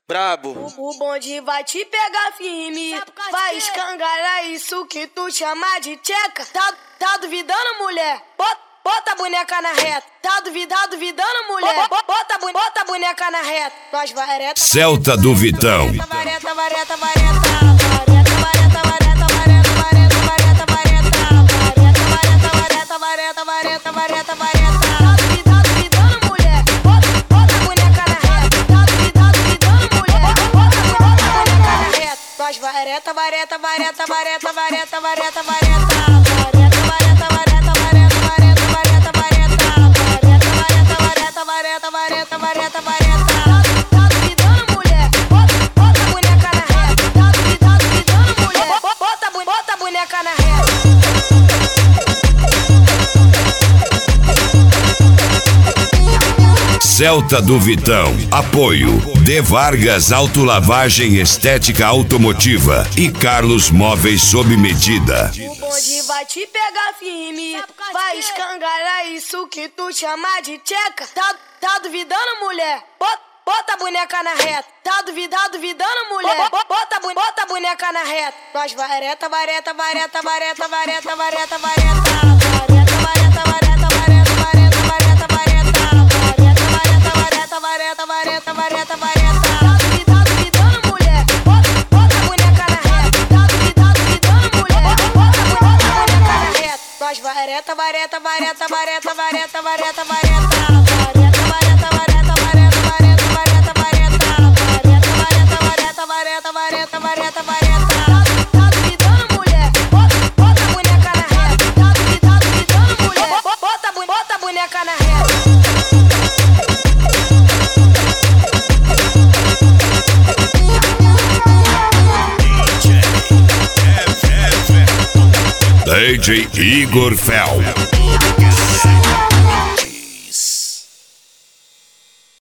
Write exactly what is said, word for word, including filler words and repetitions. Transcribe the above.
Brabo. O, o bonde vai te pegar firme, vai escangalhar isso que tu chama de tcheca. Tá, tá duvidando, mulher? Bota, bota a boneca na reta. Tá duvidando, duvidando, mulher? Bota, bota, bota a boneca na reta. Nós vareta, Celta do Vitão. vareta, vareta, vareta, vareta, vareta, vareta, vareta, vareta, vareta, vareta, vareta, vareta, vareta, vareta, vareta, vareta. Vareta, vareta, vareta, vareta, vareta, vareta, vareta, vareta, vareta, vareta, vareta, vareta, vareta, vareta, vareta, vareta, vareta, vareta, vareta. Tá duvidando, mulher? Bota a boneca na reta. Tá duvidando, mulher? Bota, bota a boneca na reta. Celta do Vitão. Apoio De Vargas Autolavagem Estética Automotiva e Carlos Móveis sob medida. O bonde vai te pegar firme, vai escangalhar isso que tu chama de tcheca. Tá, tá duvidando, mulher? Bota, bota a boneca na reta. Tá duvidando, duvidando, mulher? Bota, bota a boneca na reta. Nós vareta, vareta, vareta, vareta, vareta, vareta, vareta, vareta, vareta, vareta, vareta, vareta, vareta, vareta, vareta, vareta, vareta. Tá duvidando, duvidando, mulher? Bota, bota a boneca na reta. Tá duvidando, duvidando, mulher? Bota, bota a boneca na reta. Nós vareta, vareta, vareta, vareta, vareta, vareta, vareta, vareta, vareta, vareta, vareta, vareta, vareta, vareta, vareta, vareta, vareta, vareta, vareta. Tá duvidando, mulher? Bota, bota a boneca na reta. Tá duvidando, duvidando, mulher? Bota, bota a boneca na reta. D J Igor Fel.